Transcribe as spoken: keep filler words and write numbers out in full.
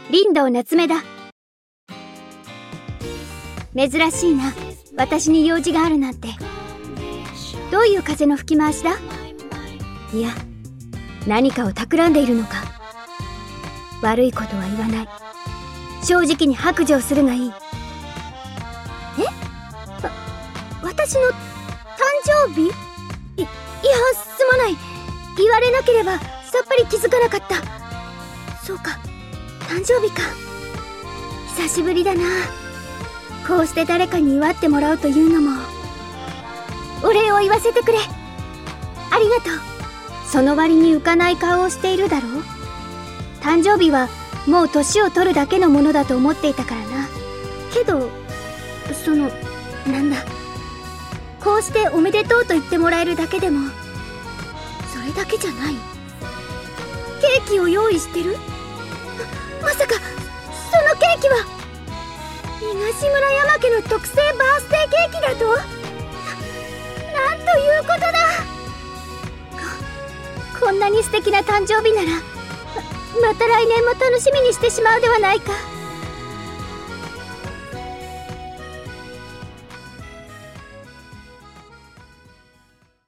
林道夏目だ。珍しいな、私に用事があるなんて。どういう風の吹き回しだ？いや、何かを企んでいるのか。悪いことは言わない。正直に白状するがいい。え？わ、私の誕生日？い、いや、すまない。言われなければさっぱり気づかなかった。そうか、誕生日か。久しぶりだな。こうして誰かに祝ってもらうというのも。お礼を言わせてくれ。ありがとう。その割に浮かない顔をしているだろう。誕生日はもう年を取るだけのものだと思っていたからな。けど、その、なんだ。こうしておめでとうと言ってもらえるだけでも、それだけじゃない。ケーキを用意してる？ま、まさか、そのケーキは、東村山家の特製バースデーケーキだと？な、なんということだ！こ、こんなに素敵な誕生日なら、ま、また来年も楽しみにしてしまうではないか。